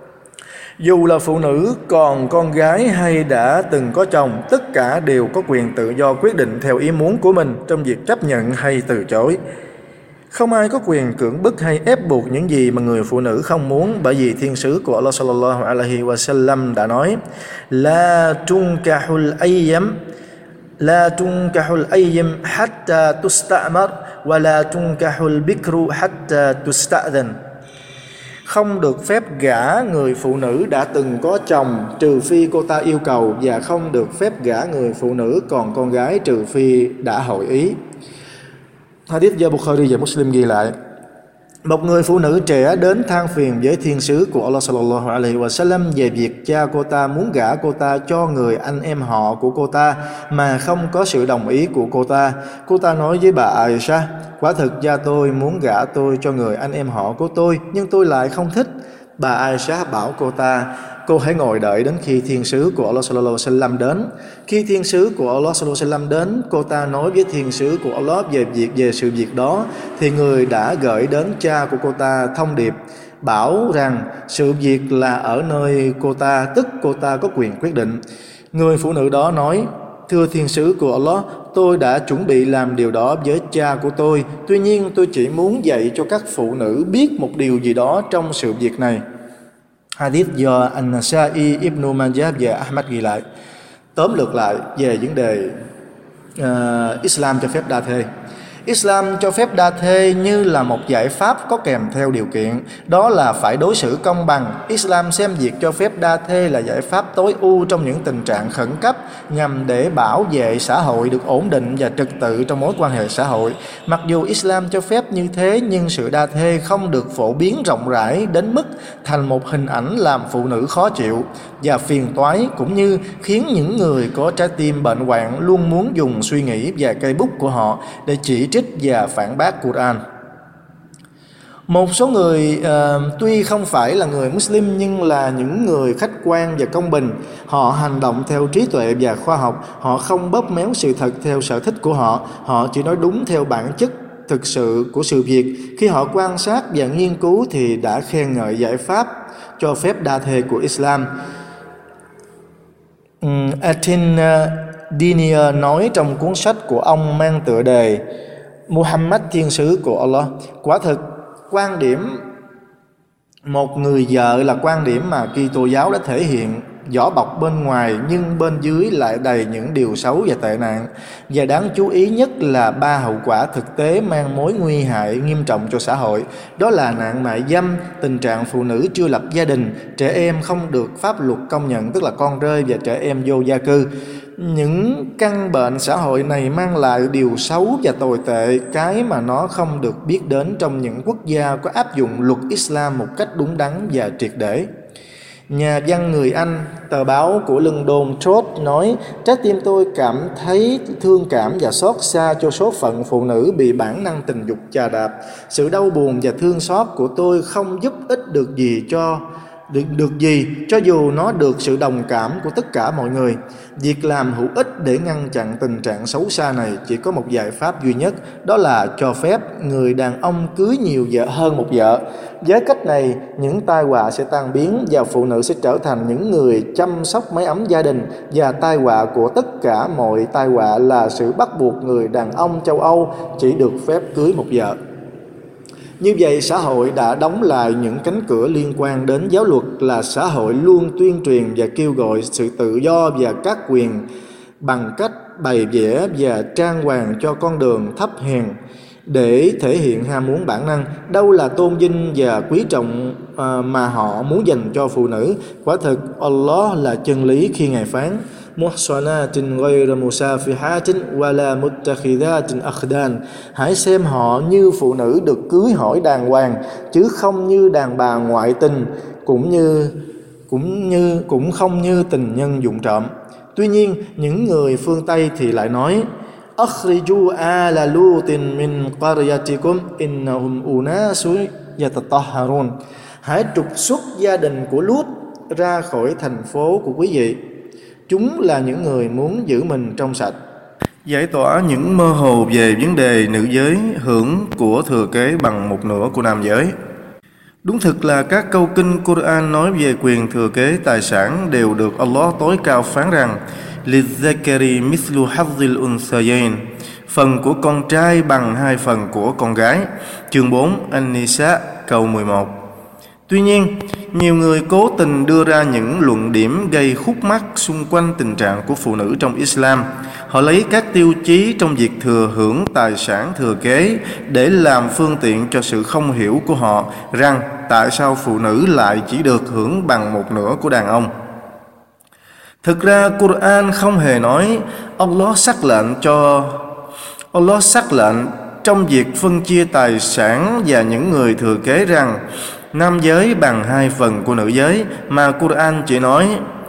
A: Dù là phụ nữ còn con gái hay đã từng có chồng, tất cả đều có quyền tự do quyết định theo ý muốn của mình trong việc chấp nhận hay từ chối. Không ai có quyền cưỡng bức hay ép buộc những gì mà người phụ nữ không muốn, bởi vì thiên sứ của Allah sallallahu alaihi wasallam đã nói: La tunkahul ayyam La tunkahul ayyam hatta tusta'mar wa la tunkahul bikru hatta tusta'dhan. Không được phép gả người phụ nữ đã từng có chồng trừ phi cô ta yêu cầu, và không được phép gả người phụ nữ còn con gái trừ phi đã hội ý. Hadith do Bukhari và Muslim ghi lại: một người phụ nữ trẻ đến than phiền với thiên sứ của Allah sallallahu alaihi wasallam về việc cha cô ta muốn gả cô ta cho người anh em họ của cô ta mà không có sự đồng ý của cô ta. Cô ta nói với bà Aisha: quả thực cha tôi muốn gả tôi cho người anh em họ của tôi, nhưng tôi lại không thích. Bà Aisha bảo cô ta: cô hãy ngồi đợi đến khi thiên sứ của Allah sallallahu alaihi wasallam đến. Khi thiên sứ của Allah sallallahu alaihi wasallam đến, cô ta nói với thiên sứ của Allah về việc về sự việc đó, thì người đã gửi đến cha của cô ta thông điệp bảo rằng sự việc là ở nơi cô ta, tức cô ta có quyền quyết định. Người phụ nữ đó nói: thưa thiên sứ của Allah, tôi đã chuẩn bị làm điều đó với cha của tôi, tuy nhiên tôi chỉ muốn dạy cho các phụ nữ biết một điều gì đó trong sự việc này. Hadith do An-Nasa'i, Ibn Majah và Ahmad ghi lại. Tóm lược lại về vấn đề uh, Islam cho phép đa thê. Islam cho phép đa thê như là một giải pháp có kèm theo điều kiện, đó là phải đối xử công bằng. Islam xem việc cho phép đa thê là giải pháp tối ưu trong những tình trạng khẩn cấp nhằm để bảo vệ xã hội được ổn định và trật tự trong mối quan hệ xã hội. Mặc dù Islam cho phép như thế, nhưng sự đa thê không được phổ biến rộng rãi đến mức thành một hình ảnh làm phụ nữ khó chịu và phiền toái, cũng như khiến những người có trái tim bệnh hoạn luôn muốn dùng suy nghĩ và cây bút của họ để chỉ trích và phản bác Quran. Một số người uh, tuy không phải là người Muslim nhưng là những người khách quan và công bình. Họ hành động theo trí tuệ và khoa học. Họ không bóp méo sự thật theo sở thích của họ. Họ chỉ nói đúng theo bản chất thực sự của sự việc. Khi họ quan sát và nghiên cứu thì đã khen ngợi giải pháp cho phép đa thê của Islam. um, Atin Dinier nói trong cuốn sách của ông mang tựa đề Muhammad thiên sứ của Allah: quả thực quan điểm một người vợ là quan điểm mà Kitô giáo đã thể hiện vỏ bọc bên ngoài, nhưng bên dưới lại đầy những điều xấu và tệ nạn. Và đáng chú ý nhất là ba hậu quả thực tế mang mối nguy hại nghiêm trọng cho xã hội. Đó là nạn mại dâm, tình trạng phụ nữ chưa lập gia đình, trẻ em không được pháp luật công nhận, tức là con rơi, và trẻ em vô gia cư. Những căn bệnh xã hội này mang lại điều xấu và tồi tệ, cái mà nó không được biết đến trong những quốc gia có áp dụng luật Islam một cách đúng đắn và triệt để. Nhà văn người Anh, tờ báo của London Trot nói: trái tim tôi cảm thấy thương cảm và xót xa cho số phận phụ nữ bị bản năng tình dục chà đạp. Sự đau buồn và thương xót của tôi không giúp ích được gì cho được, được gì cho dù nó được sự đồng cảm của tất cả mọi người. Việc làm hữu ích để ngăn chặn tình trạng xấu xa này chỉ có một giải pháp duy nhất, đó là cho phép người đàn ông cưới nhiều vợ hơn một vợ. Với cách này, những tai họa sẽ tan biến và phụ nữ sẽ trở thành những người chăm sóc mái ấm gia đình, và tai họa của tất cả mọi tai họa là sự bắt buộc người đàn ông châu Âu chỉ được phép cưới một vợ. Như vậy, xã hội đã đóng lại những cánh cửa liên quan đến giáo luật, là xã hội luôn tuyên truyền và kêu gọi sự tự do và các quyền bằng cách bày vẽ và trang hoàng cho con đường thấp hèn để thể hiện ham muốn bản năng. Đâu là tôn vinh và quý trọng mà họ muốn dành cho phụ nữ. Quả thực Allah là chân lý khi Ngài phán: muhsanatin ghayra musafihatin wala muttakhidatin akhdan. Hãy xem họ như phụ nữ được cưới hỏi đàng hoàng, chứ không như đàn bà ngoại tình, cũng như cũng như cũng không như tình nhân vụng trộm. Tuy nhiên, những người phương Tây thì lại nói: akhriju ala lutin min qaryatikum innahum unasu yatatahharun. Hãy trục xuất gia đình của Lut ra khỏi thành phố của quý vị, chúng là những người muốn giữ mình trong sạch. Giải tỏa những mơ hồ về vấn đề nữ giới hưởng của thừa kế bằng một nửa của nam giới. Đúng thực là các câu kinh Quran nói về quyền thừa kế tài sản đều được Allah tối cao phán rằng: لِلذَّكَرِ مِثْلُ حَظِّ الْأُنْثَيَيْنِ, phần của con trai bằng hai phần của con gái. Chương bốn An-Nisa câu mười một. Tuy nhiên, nhiều người cố tình đưa ra những luận điểm gây khúc mắc xung quanh tình trạng của phụ nữ trong Islam. Họ lấy các tiêu chí trong việc thừa hưởng tài sản thừa kế để làm phương tiện cho sự không hiểu của họ rằng tại sao phụ nữ lại chỉ được hưởng bằng một nửa của đàn ông. Thực ra, Quran không hề nói Allah sắc lệnh cho Allah sắc lệnh trong việc phân chia tài sản và những người thừa kế rằng nam giới bằng hai phần của nữ giới, mà Quran chỉ nói: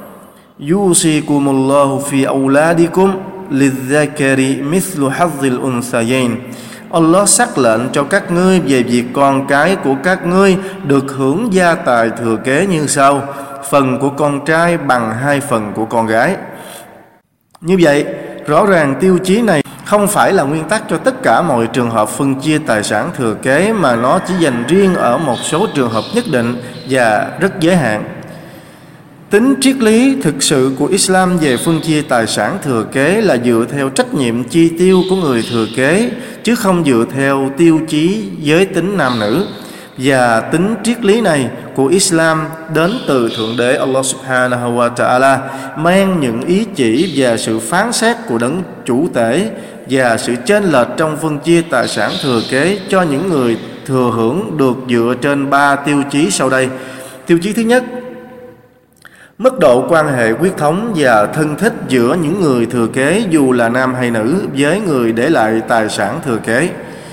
A: Yusikumullahu fi auladikum lidhakari mithlu hazzil unthayayn. Allah sắc lệnh cho các ngươi về việc con cái của các ngươi được hưởng gia tài thừa kế như sau: phần của con trai bằng hai phần của con gái. Như vậy, rõ ràng tiêu chí này không phải là nguyên tắc cho tất cả mọi trường hợp phân chia tài sản thừa kế, mà nó chỉ dành riêng ở một số trường hợp nhất định và rất giới hạn. Tính triết lý thực sự của Islam về phân chia tài sản thừa kế là dựa theo trách nhiệm chi tiêu của người thừa kế, chứ không dựa theo tiêu chí giới tính nam nữ. Và tính triết lý này của Islam đến từ Thượng Đế Allah Subhanahu wa Ta'ala, mang những ý chỉ và sự phán xét của đấng chủ tể và sự chênh lệch trong phân chia tài sản thừa kế cho những người thừa hưởng được dựa trên ba tiêu chí sau đây. Tiêu chí thứ nhất, mức độ quan hệ huyết thống và thân thích giữa những người thừa kế dù là nam hay nữ với người để lại tài sản thừa kế.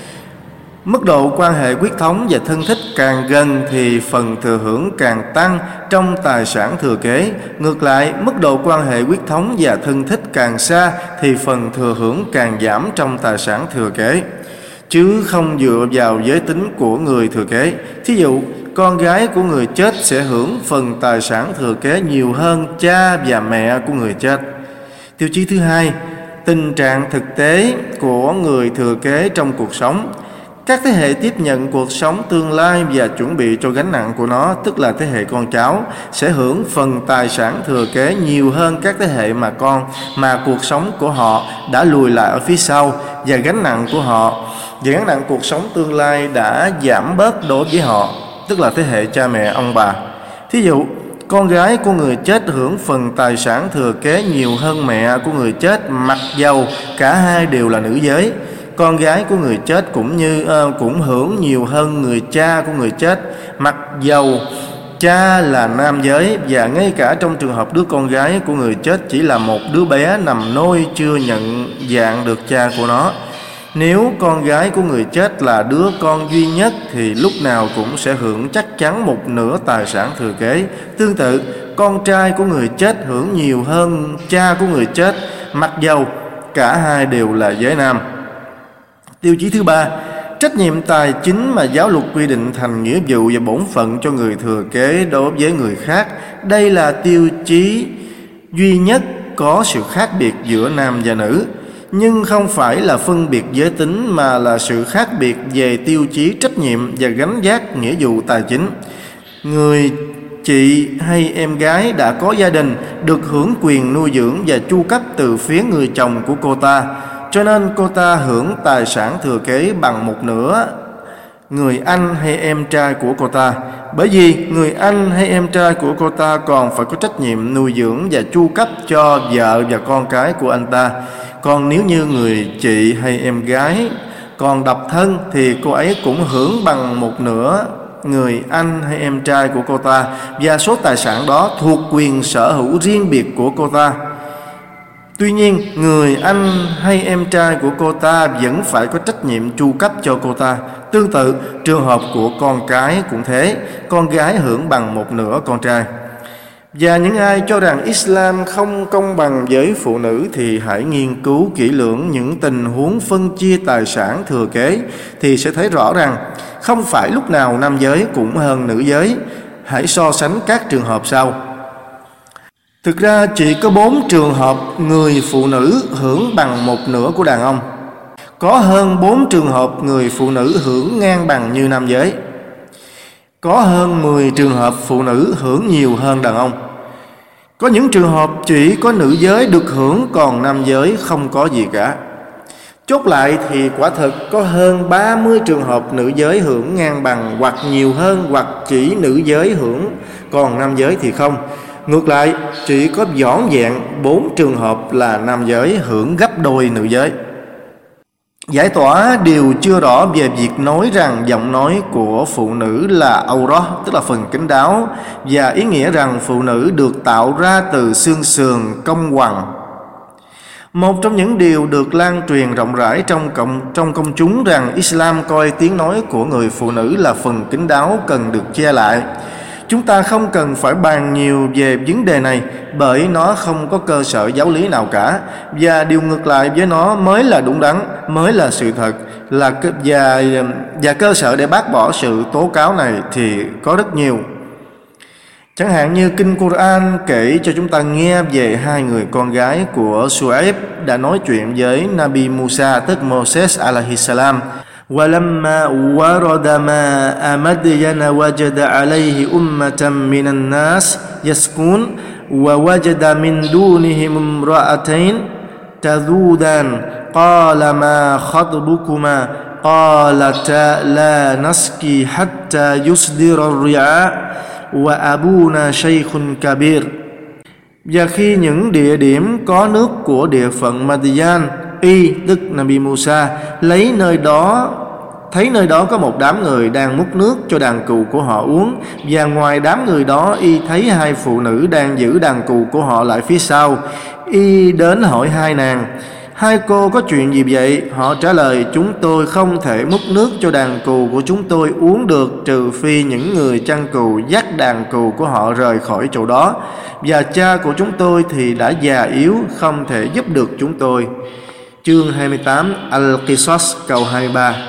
A: Mức độ quan hệ huyết thống và thân thích càng gần thì phần thừa hưởng càng tăng trong tài sản thừa kế. Ngược lại, mức độ quan hệ huyết thống và thân thích càng xa thì phần thừa hưởng càng giảm trong tài sản thừa kế, chứ không dựa vào giới tính của người thừa kế. Thí dụ, con gái của người chết sẽ hưởng phần tài sản thừa kế nhiều hơn cha và mẹ của người chết. Tiêu chí thứ hai, tình trạng thực tế của người thừa kế trong cuộc sống. Các thế hệ tiếp nhận cuộc sống tương lai và chuẩn bị cho gánh nặng của nó, tức là thế hệ con cháu, sẽ hưởng phần tài sản thừa kế nhiều hơn các thế hệ mà con mà cuộc sống của họ đã lùi lại ở phía sau, và gánh nặng của họ và gánh nặng cuộc sống tương lai đã giảm bớt đối với họ, tức là thế hệ cha mẹ ông bà. Thí dụ, con gái của người chết hưởng phần tài sản thừa kế nhiều hơn mẹ của người chết, mặc dầu cả hai đều là nữ giới. Con gái của người chết cũng như uh, cũng hưởng nhiều hơn người cha của người chết, mặc dầu cha là nam giới, và ngay cả trong trường hợp đứa con gái của người chết chỉ là một đứa bé nằm nôi chưa nhận dạng được cha của nó. Nếu con gái của người chết là đứa con duy nhất thì lúc nào cũng sẽ hưởng chắc chắn một nửa tài sản thừa kế. Tương tự, con trai của người chết hưởng nhiều hơn cha của người chết, mặc dầu cả hai đều là giới nam. Tiêu chí thứ ba, trách nhiệm tài chính mà giáo luật quy định thành nghĩa vụ và bổn phận cho người thừa kế đối với người khác. Đây là tiêu chí duy nhất có sự khác biệt giữa nam và nữ, nhưng không phải là phân biệt giới tính mà là sự khác biệt về tiêu chí trách nhiệm và gánh vác nghĩa vụ tài chính. Người chị hay em gái đã có gia đình được hưởng quyền nuôi dưỡng và chu cấp từ phía người chồng của cô ta, cho nên cô ta hưởng tài sản thừa kế bằng một nửa người anh hay em trai của cô ta, bởi vì người anh hay em trai của cô ta còn phải có trách nhiệm nuôi dưỡng và chu cấp cho vợ và con cái của anh ta. Còn nếu như người chị hay em gái còn độc thân thì cô ấy cũng hưởng bằng một nửa người anh hay em trai của cô ta, và số tài sản đó thuộc quyền sở hữu riêng biệt của cô ta. Tuy nhiên, người anh hay em trai của cô ta vẫn phải có trách nhiệm chu cấp cho cô ta. Tương tự, trường hợp của con cái cũng thế, con gái hưởng bằng một nửa con trai. Và những ai cho rằng Islam không công bằng với phụ nữ thì hãy nghiên cứu kỹ lưỡng những tình huống phân chia tài sản thừa kế thì sẽ thấy rõ rằng không phải lúc nào nam giới cũng hơn nữ giới. Hãy so sánh các trường hợp sau. Thực ra chỉ có bốn trường hợp người phụ nữ hưởng bằng một nửa của đàn ông. Có hơn bốn trường hợp người phụ nữ hưởng ngang bằng như nam giới. Có hơn mười trường hợp phụ nữ hưởng nhiều hơn đàn ông. Có những trường hợp chỉ có nữ giới được hưởng còn nam giới không có gì cả. Chốt lại thì quả thực có hơn ba mươi trường hợp nữ giới hưởng ngang bằng hoặc nhiều hơn, hoặc chỉ nữ giới hưởng còn nam giới thì không. Ngược lại, chỉ có vỏn vẹn bốn trường hợp là nam giới hưởng gấp đôi nữ giới. Giải tỏa điều chưa rõ về việc nói rằng giọng nói của phụ nữ là aurat, tức là phần kín đáo, và ý nghĩa rằng phụ nữ được tạo ra từ xương sườn cong quằn. Một trong những điều được lan truyền rộng rãi trong cộng, trong công chúng rằng Islam coi tiếng nói của người phụ nữ là phần kín đáo cần được che lại. Chúng ta không cần phải bàn nhiều về vấn đề này bởi nó không có cơ sở giáo lý nào cả, và điều ngược lại với nó mới là đúng đắn, mới là sự thật, là và, và cơ sở để bác bỏ sự tố cáo này thì có rất nhiều. Chẳng hạn như Kinh Quran kể cho chúng ta nghe về hai người con gái của Shu'aib đã nói chuyện với Nabi Musa, tức Moses alaihi salam. وَلَمَّا وَرَدَ مَاءَ مَدْيَنَ وَجَدَ عَلَيْهِ أُمَّةً مِّنَ النَّاسِ يَسْقُونَ وَوَجَدَ مِن دُونِهِمُ امْرَأَتَيْنِ تَذُودَانِ قَالَ مَا خَطْبُكُمَا قَالَتَا لَا نَسْقِي حَتَّى يُصْدِرَ الرِّعَاءُ وَأَبُونَا شَيْخٌ كَبِيرٌ. Và khi những địa điểm có nước của địa phận Madian Y tức Nabi Musa lấy nơi đó thấy nơi đó có một đám người đang múc nước cho đàn cừu của họ uống, và ngoài đám người đó Y thấy hai phụ nữ đang giữ đàn cừu của họ lại phía sau. Y đến hỏi hai nàng: hai cô có chuyện gì vậy? Họ trả lời: chúng tôi không thể múc nước cho đàn cừu của chúng tôi uống được, trừ phi những người chăn cừu dắt đàn cừu của họ rời khỏi chỗ đó, và cha của chúng tôi thì đã già yếu, không thể giúp được chúng tôi. Chương hai mươi tám Al-Qisas câu hai mươi ba.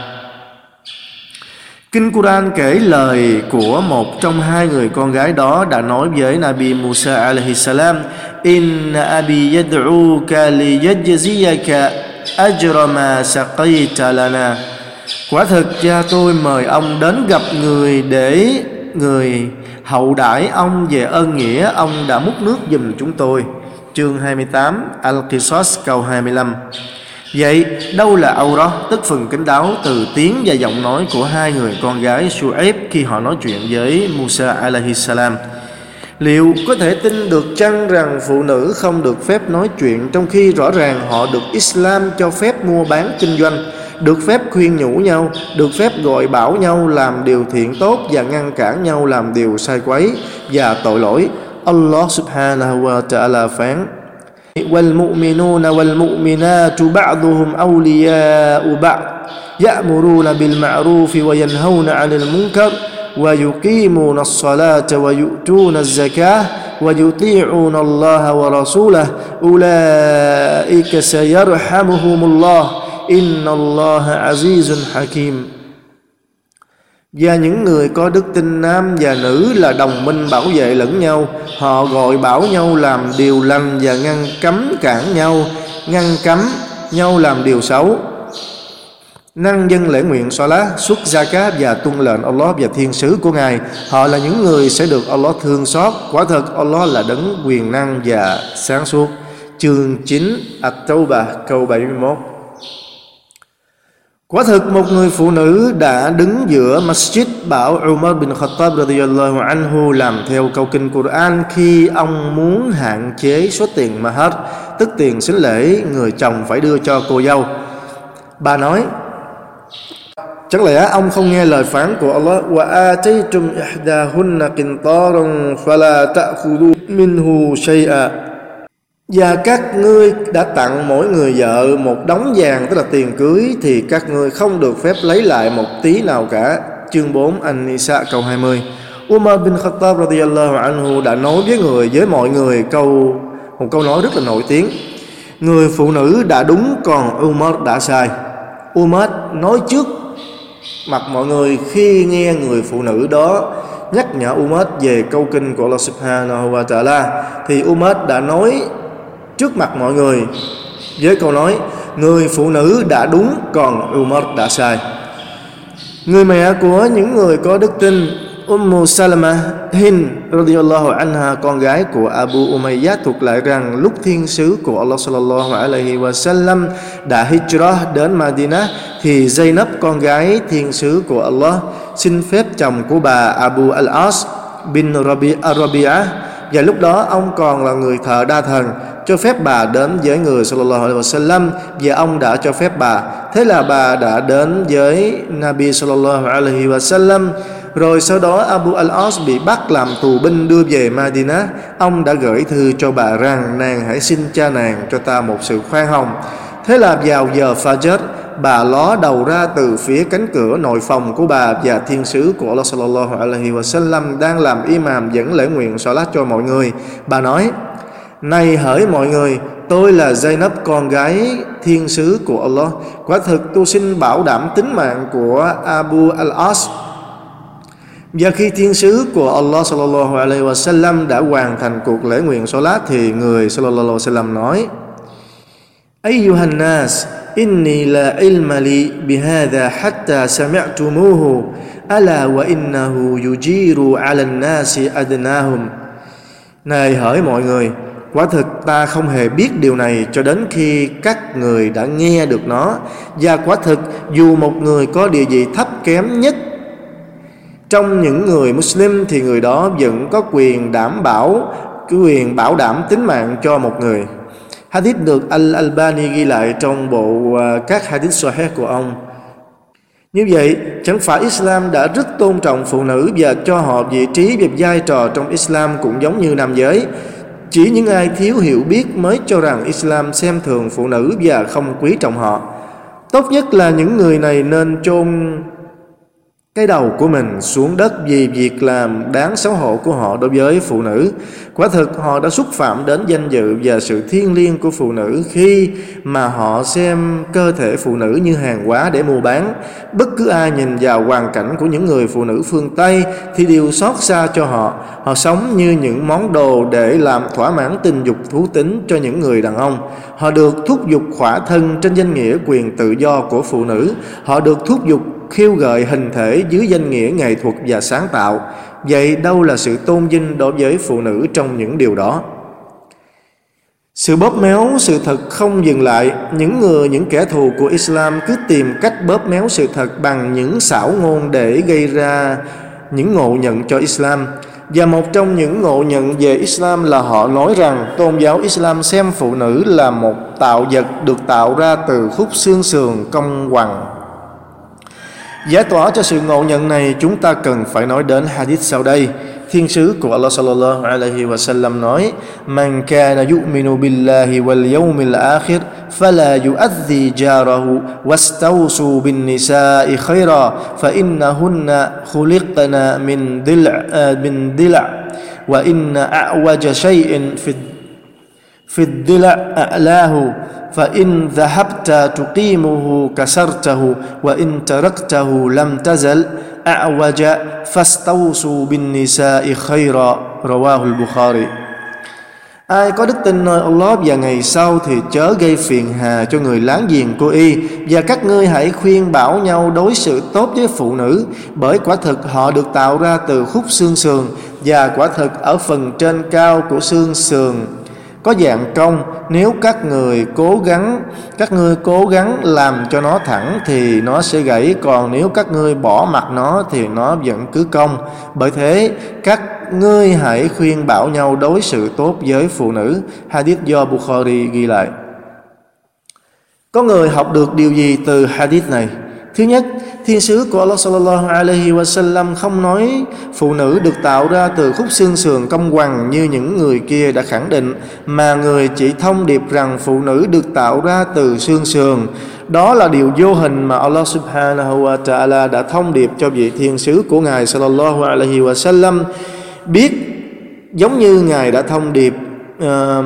A: Kinh Quran kể lời của một trong hai người con gái đó đã nói với Nabi Musa alaihi salam: Inna abi yad'uka li yajziyaka ajra ma saqayta lana. Quả thực cha tôi mời ông đến gặp người để người hậu đãi ông về ơn nghĩa ông đã múc nước giùm chúng tôi. Chương hai mươi tám Al-Qisas câu hai mươi lăm. Vậy đâu là Awrah, tức phần kín đáo từ tiếng và giọng nói của hai người con gái Shu'aib khi họ nói chuyện với Musa alaihi salam? Liệu có thể tin được chăng rằng phụ nữ không được phép nói chuyện, trong khi rõ ràng họ được Islam cho phép mua bán kinh doanh, được phép khuyên nhủ nhau, được phép gọi bảo nhau làm điều thiện tốt và ngăn cản nhau làm điều sai quấy và tội lỗi? Allah subhanahu wa ta'ala phán: والمؤمنون والمؤمنات بعضهم أولياء بعض يأمرون بالمعروف وينهون عن المنكر ويقيمون الصلاة ويؤتون الزكاة ويطيعون الله ورسوله أولئك سيرحمهم الله إن الله عزيز حكيم. Và những người có đức tin nam và nữ là đồng minh bảo vệ lẫn nhau. Họ gọi bảo nhau làm điều lành và ngăn cấm cản nhau, ngăn cấm nhau làm điều xấu. Năng dân lễ nguyện Salat, xuất Zakat và tuân lệnh Allah và thiên sứ của Ngài. Họ là những người sẽ được Allah thương xót. Quả thật Allah là đấng quyền năng và sáng suốt. Chương chín At-Tawbah câu bảy mươi mốt. Quả thực một người phụ nữ đã đứng giữa masjid bảo Umar bin Khattab radiyallahu anhu làm theo câu kinh Quran khi ông muốn hạn chế số tiền mahar, tức tiền sính lễ người chồng phải đưa cho cô dâu. Bà nói: chẳng lẽ ông không nghe lời phán của Allah: wa ataytum ihdahunna qintaran fala ta'khudhu minhu shay'a, và các ngươi đã tặng mỗi người vợ một đống vàng, tức là tiền cưới, thì các ngươi không được phép lấy lại một tí nào cả. Chương bốn An-Nisa câu hai mươi. Umar bin Khattab radiyallahu anhu đã nói với người với mọi người câu một câu nói rất là nổi tiếng: người phụ nữ đã đúng còn Umar đã sai. Umar nói trước mặt mọi người khi nghe người phụ nữ đó nhắc nhở Umar về câu kinh của Allah subhanahu wa ta'ala, thì Umar đã nói trước mặt mọi người với câu nói: người phụ nữ đã đúng còn Umar đã sai. Người mẹ của những người có đức tin, Ummu Salama Hind radiyallahu anha, con gái của Abu Umayyah, thuật lại rằng lúc thiên sứ của Allah sallallahu alaihi wasallam đã hijrah đến Madinah thì Zainab, con gái thiên sứ của Allah, xin phép chồng của bà Abu al-As bin Rabi'ah, và lúc đó ông còn là người thợ đa thần, cho phép bà đến với người sallallahu alaihi wasallam, và ông đã cho phép bà. Thế là bà đã đến với Nabi sallallahu alaihi wasallam. Rồi sau đó Abu al-As bị bắt làm tù binh đưa về Madinah. Ông đã gửi thư cho bà rằng: nàng hãy xin cha nàng cho ta một sự khoan hồng. Thế là vào giờ Fajr, bà ló đầu ra từ phía cánh cửa nội phòng của bà, và thiên sứ của Allah sallallahu alaihi wasallam đang làm imam dẫn lễ nguyện Salat cho mọi người. Bà nói: này hỡi mọi người, tôi là Zainab, con gái thiên sứ của Allah. Quả thực tôi xin bảo đảm tính mạng của Abu al-As. Và khi thiên sứ của Allah sallallahu alaihi wasallam đã hoàn thành cuộc lễ nguyện Salat, thì người sallallahu alaihi wasallam nói: Ayyuhan nas, inni la ilma li bihadha hatta sami'tumuhu, ala wa innahu yujiru ala an-nasi adnahum. Này hỡi mọi người, quả thực ta không hề biết điều này cho đến khi các người đã nghe được nó. Và quả thực dù một người có địa vị thấp kém nhất trong những người Muslim, thì người đó vẫn có quyền đảm bảo cái quyền bảo đảm tính mạng cho một người. Hadith được Al-Albani ghi lại trong bộ các hadith sahih của ông. Như vậy, chẳng phải Islam đã rất tôn trọng phụ nữ và cho họ vị trí và vai trò trong Islam cũng giống như nam giới. Chỉ những ai thiếu hiểu biết mới cho rằng Islam xem thường phụ nữ và không quý trọng họ. Tốt nhất là những người này nên chôn cái đầu của mình xuống đất vì việc làm đáng xấu hổ của họ đối với phụ nữ. Quả thực họ đã xúc phạm đến danh dự và sự thiêng liêng của phụ nữ khi mà họ xem cơ thể phụ nữ như hàng hóa để mua bán. Bất cứ ai nhìn vào hoàn cảnh của những người phụ nữ phương Tây thì đều xót xa cho họ. Họ sống như những món đồ để làm thỏa mãn tình dục thú tính cho những người đàn ông. Họ được thúc giục khỏa thân trên danh nghĩa quyền tự do của phụ nữ. Họ được thúc giục khiêu gợi hình thể dưới danh nghĩa nghệ thuật và sáng tạo. Vậy đâu là sự tôn vinh đối với phụ nữ trong những điều đó? Sự bóp méo sự thật không dừng lại. Những người, những kẻ thù của Islam cứ tìm cách bóp méo sự thật bằng những xảo ngôn để gây ra những ngộ nhận cho Islam. Và một trong những ngộ nhận về Islam là họ nói rằng tôn giáo Islam xem phụ nữ là một tạo vật được tạo ra từ khúc xương sườn cong quằn. Giải tỏa cho sự ngộ nhận này, chúng ta cần phải nói đến hadith sau đây. Thiên sứ của Allah sallallahu alaihi wasallam nói: "Man kana yu'minu billahi wal yawmil akhir fala yu'adhi jarahu wastawsu bin nisa'i khayra fa innahunna khuliqna min dil' min dil' wa inna a'waja shay'in fi fi dil' a'lahu فإن ذهبت تقيمه كسرته وإن تركته لم تزل أعوج فاستوصوا بالنساء خيرا." رواه البخاري. Ai có đức tin nơi Allah và ngày sau thì chớ gây phiền hà cho người láng giềng của y, và các ngươi hãy khuyên bảo nhau đối xử tốt với phụ nữ, bởi quả thực họ được tạo ra từ khúc xương sườn, và quả thực ở phần trên cao của xương sườn có dạng cong. Nếu các người cố gắng các ngươi cố gắng làm cho nó thẳng thì nó sẽ gãy, còn nếu các ngươi bỏ mặc nó thì nó vẫn cứ cong. Bởi thế các ngươi hãy khuyên bảo nhau đối xử tốt với phụ nữ. Hadith do Bukhari ghi lại. Có người học được điều gì từ hadith này? Thứ nhất, thiên sứ của Allah sallallahu alaihi wasallam không nói phụ nữ được tạo ra từ khúc xương sườn cong quằn như những người kia đã khẳng định, mà người chỉ thông điệp rằng phụ nữ được tạo ra từ xương sườn. Đó là điều vô hình mà Allah subhanahu wa ta'ala đã thông điệp cho vị thiên sứ của Ngài sallallahu alaihi wasallam biết, giống như Ngài đã thông điệp uh,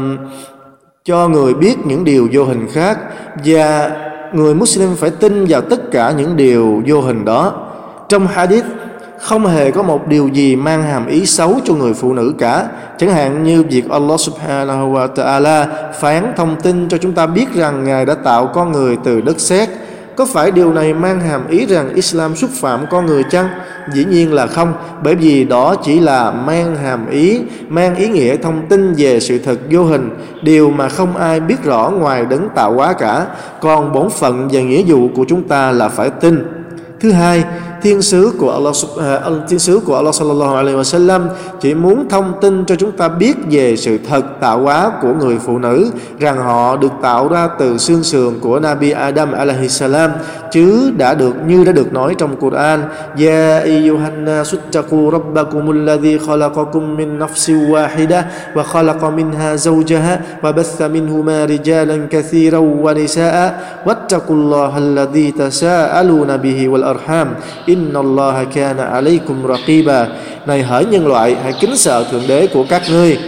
A: cho người biết những điều vô hình khác, và người Muslim phải tin vào tất cả những điều vô hình đó. Trong hadith không hề có một điều gì mang hàm ý xấu cho người phụ nữ cả. Chẳng hạn như việc Allah subhanahu wa ta'ala phán thông tin cho chúng ta biết rằng Ngài đã tạo con người từ đất sét. Có phải điều này mang hàm ý rằng Islam xúc phạm con người chăng? Dĩ nhiên là không, bởi vì đó chỉ là mang hàm ý, mang ý nghĩa thông tin về sự thật vô hình, điều mà không ai biết rõ ngoài đấng tạo hóa cả. Còn bổn phận và nghĩa vụ của chúng ta là phải tin. Thứ hai, thiên sứ của Allah, uh, thiên sứ của Allah sallallahu alaihi wasallam chỉ muốn thông tin cho chúng ta biết về sự thật tạo hóa của người phụ nữ, rằng họ được tạo ra từ xương sườn của Nabi Adam alaihi salam, chứ đã được như đã được nói trong Quran: Ya ayyuhan nasu ittaqu rabbakumul ladzi khalaqakum min nafsin wahida wa khalaqa minha zawjaha wa batha minhuma rijalan kathiran wa nisaa wattaqullaha alladzi tasaaluna bihi wal arham inna Allaha kana alaykum raqiba. Này hỡi nhân loại, hãy kính sợ thượng đế của các ngươi,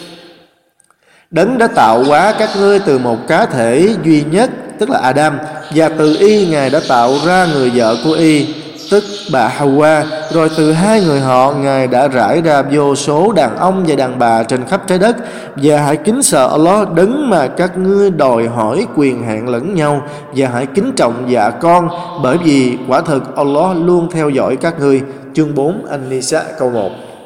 A: đấng đã tạo hóa các ngươi từ một cá thể duy nhất, tức là Adam, và từ y Ngài đã tạo ra người vợ của y, tức bà Hawa. Rồi từ hai người họ Ngài đã rải ra vô số đàn ông và đàn bà trên khắp trái đất. Và hãy kính sợ Allah, đấng mà các ngươi đòi hỏi quyền hạn lẫn nhau, và hãy kính trọng dạ con, bởi vì quả thực Allah luôn theo dõi các ngươi. Chương bốn An-Nisa câu một.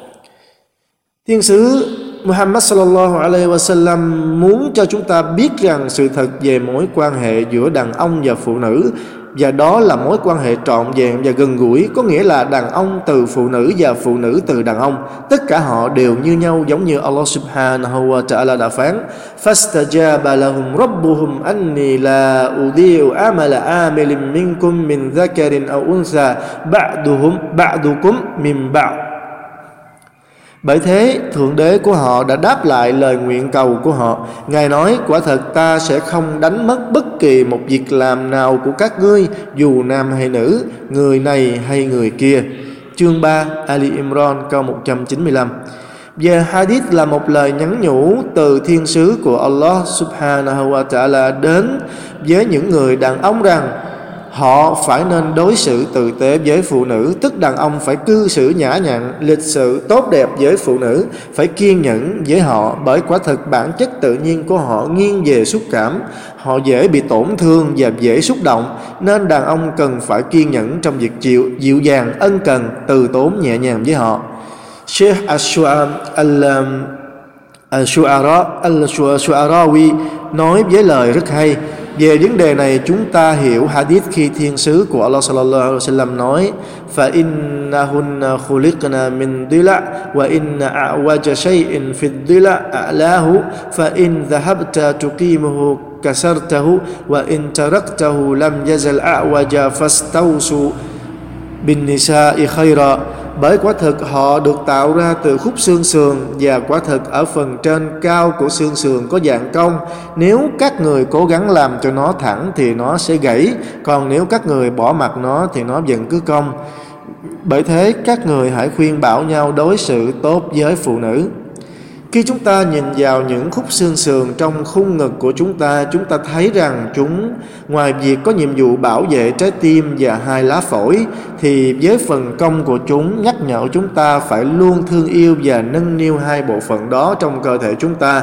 A: Thiên sứ Muhammad sallallahu alaihi wasallam muốn cho chúng ta biết rằng sự thật về mối quan hệ giữa đàn ông và phụ nữ và đó là mối quan hệ trọn vẹn và gần gũi, có nghĩa là đàn ông từ phụ nữ và phụ nữ từ đàn ông, tất cả họ đều như nhau, giống như Allah subhanahu wa ta'ala đã phán: fastajaba lahum rabbuhum anni la udhi'u amala amilin minkum min dhakarin aw untha ba'duhum ba'dukum min ba'd. Bởi thế, Thượng Đế của họ đã đáp lại lời nguyện cầu của họ. Ngài nói: quả thật ta sẽ không đánh mất bất kỳ một việc làm nào của các ngươi, dù nam hay nữ, người này hay người kia. Chương ba, Ali Imran, câu một trăm chín mươi lăm. Và hadith là một lời nhắn nhủ từ thiên sứ của Allah subhanahu wa ta'ala đến với những người đàn ông rằng họ phải nên đối xử tử tế với phụ nữ, tức đàn ông phải cư xử nhã nhặn, lịch sự, tốt đẹp với phụ nữ, phải kiên nhẫn với họ, bởi quả thực bản chất tự nhiên của họ nghiêng về xúc cảm, họ dễ bị tổn thương và dễ xúc động, nên đàn ông cần phải kiên nhẫn trong việc chịu dịu dàng, ân cần, từ tốn, nhẹ nhàng với họ. Sheikh Al-Shu'arawi nói với lời rất hay về vấn đề này. Chúng ta hiểu hadith khi thiên sứ của Allah sallallahu alaihi wasallam nói: fa innahunna khuliqna min dila wa inna a'waja shay'in fi dila a'lahu fa in dhahabta tuqimuhu kasartahu wa in taraktahu lam yazal a'waja fastawsu bin nisa'i khayra. Bởi quả thực họ được tạo ra từ khúc xương sườn, và quả thực ở phần trên cao của xương sườn có dạng cong. Nếu các người cố gắng làm cho nó thẳng thì nó sẽ gãy, còn nếu các người bỏ mặc nó thì nó vẫn cứ cong. Bởi thế các người hãy khuyên bảo nhau đối xử tốt với phụ nữ. Khi chúng ta nhìn vào những khúc xương sườn trong khung ngực của chúng ta, chúng ta thấy rằng chúng ngoài việc có nhiệm vụ bảo vệ trái tim và hai lá phổi, thì với phần cong của chúng nhắc nhở chúng ta phải luôn thương yêu và nâng niu hai bộ phận đó trong cơ thể chúng ta,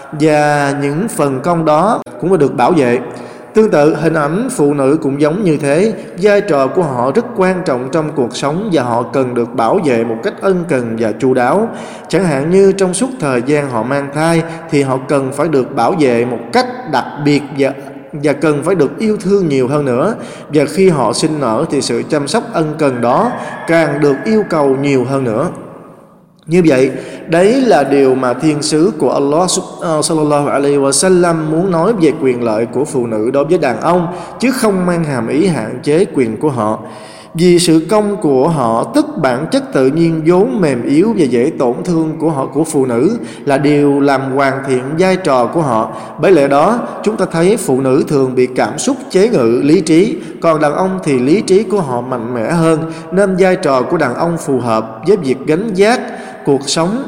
A: và những phần cong đó cũng phải được bảo vệ. Tương tự, hình ảnh phụ nữ cũng giống như thế. Vai trò của họ rất quan trọng trong cuộc sống và họ cần được bảo vệ một cách ân cần và chu đáo. Chẳng hạn như trong suốt thời gian họ mang thai thì họ cần phải được bảo vệ một cách đặc biệt và và cần phải được yêu thương nhiều hơn nữa. Và khi họ sinh nở thì sự chăm sóc ân cần đó càng được yêu cầu nhiều hơn nữa. Như vậy, đấy là điều mà thiên sứ của Allah sallallahu alaihi wasallam muốn nói về quyền lợi của phụ nữ đối với đàn ông, chứ không mang hàm ý hạn chế quyền của họ. Vì sự công của họ, tức bản chất tự nhiên vốn mềm yếu và dễ tổn thương của họ của phụ nữ, là điều làm hoàn thiện vai trò của họ. Bởi lẽ đó, chúng ta thấy phụ nữ thường bị cảm xúc chế ngự lý trí, còn đàn ông thì lý trí của họ mạnh mẽ hơn, nên vai trò của đàn ông phù hợp với việc gánh vác cuộc sống.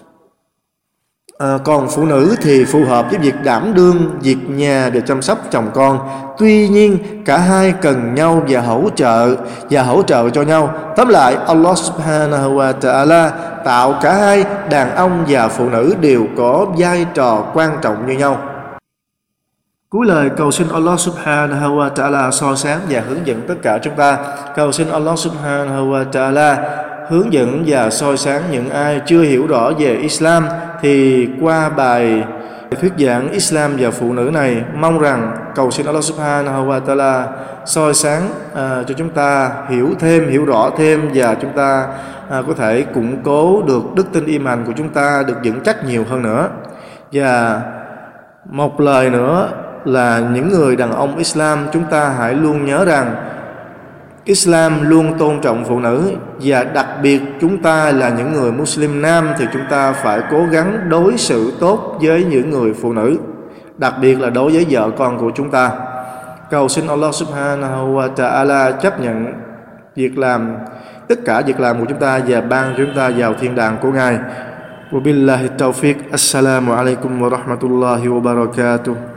A: À, còn phụ nữ thì phù hợp với việc đảm đương việc nhà và chăm sóc chồng con. Tuy nhiên cả hai cần nhau và hỗ trợ và hỗ trợ cho nhau. Tóm lại, Allah subhanahu wa ta'ala tạo cả hai, đàn ông và phụ nữ đều có vai trò quan trọng như nhau. Cuối lời cầu xin Allah subhanahu wa ta'ala soi sáng và hướng dẫn tất cả chúng ta. Cầu xin Allah subhanahu wa ta'ala hướng dẫn và soi sáng những ai chưa hiểu rõ về Islam, thì qua bài thuyết giảng Islam và phụ nữ này, mong rằng cầu xin Allah subhanahu wa ta'ala soi sáng à, cho chúng ta hiểu thêm, hiểu rõ thêm, và chúng ta à, có thể củng cố được đức tin iman của chúng ta được vững chắc nhiều hơn nữa. Và một lời nữa là những người đàn ông Islam, chúng ta hãy luôn nhớ rằng Islam luôn tôn trọng phụ nữ, và đặc biệt chúng ta là những người Muslim nam thì chúng ta phải cố gắng đối xử tốt với những người phụ nữ, đặc biệt là đối với vợ con của chúng ta. Cầu xin Allah subhanahu wa ta'ala chấp nhận việc làm, tất cả việc làm của chúng ta, và ban chúng ta vào thiên đàng của Ngài. Wabillahi tawfiq. Assalamu alaikum wa rahmatullahi wa barakatuh.